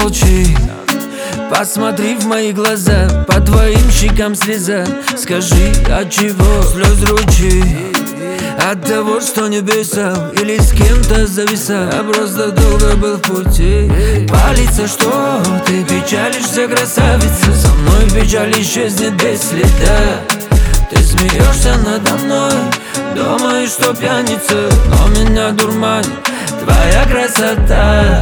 Замолчи, посмотри в мои глаза, по твоим щекам слеза. Скажи, от чего слез ручей? От того, что не писал или с кем-то зависал, я просто долго был в пути. Палится, что ты печалишься, красавица. Со мной печаль исчезнет без следа. Ты смеешься надо мной, думаешь, что пьяница, но меня дурманит твоя красота.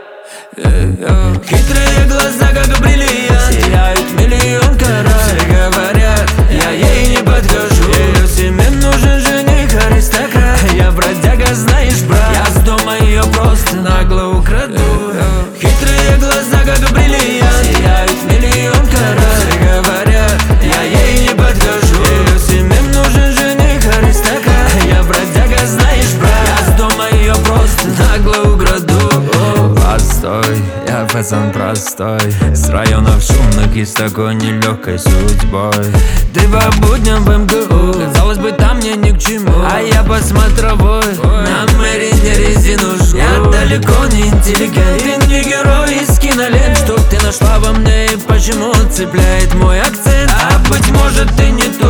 Хитрые глаза, как бриллиант, сияют миллион карат. Все говорят, я ей не подхожу. Ее семье нужен жених, аристократ. Я бродяга, знаешь, брат, я с дома ее просто нагло украду. Хитрые глаза, как бриллиант, сияют миллион карат. Все говорят, я ей не подхожу. Ее семье нужен жених, аристократ. Я бродяга, знаешь, брат, я с дома ее просто нагло украду. Постой, я пацан простой, с районов шумных и с такой нелегкой судьбой. Ты по будням в МГУ, казалось бы, там мне ни к чему, а я по смотровой на Мэрине резину жгу. Я далеко не интеллигент, ты не герой из кинолент. Что ты нашла во мне и почему цепляет мой акцент? А быть может, ты не то,